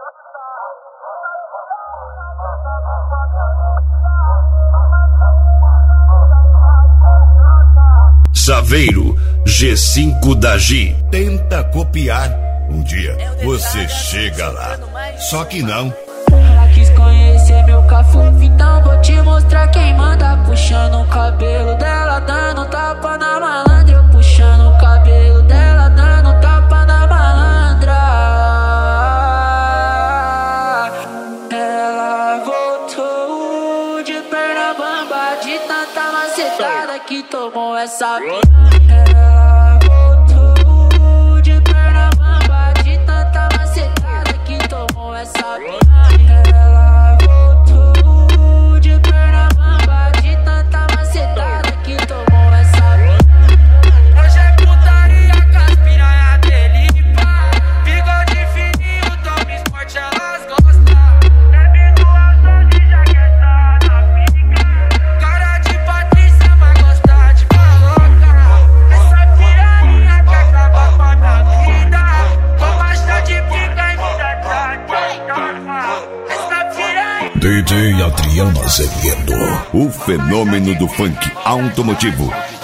Saveiro G5 da G. Tenta copiar. Um dia você chega lá. Só que não. Ela quis conhecer meu cafu, então vou te mostrar quem manda. Puxando o cabelo dela, dando tapa na malandra. Eu puxando o cabelo dela, dando tapa na malandra. Ela voltou de perna bamba, de tanta macetada que tomou essa vida. Ela voltou de perna bamba, de tanta macetada que tomou essa vida. Ela voltou de perna bamba, de tanta macetada que tomou essa vida. Hoje é putaria com as piranha dele, pá. Bigode fininho, tome esporte, elas gostam. Bebe do alto e já quer estar na pica. Cara de Patrícia, mas gosta de maloca. Essa piranha quer acabar com a minha vida. Com bastante pica e vida tá. Essa piranha. DJ Adriano Azevedo, O fenômeno do funk automotivo.